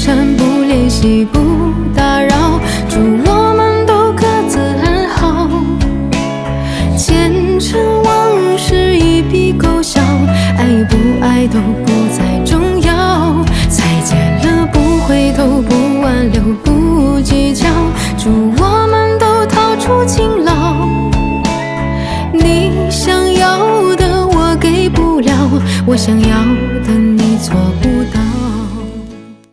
缠，不联系，不打扰，祝我们都各自安好。前尘往事一笔勾销，爱不爱都不再重要。再见了，不回头，不挽留，不计较，祝我们都逃出情牢。你想要的我给不了，我想要的你做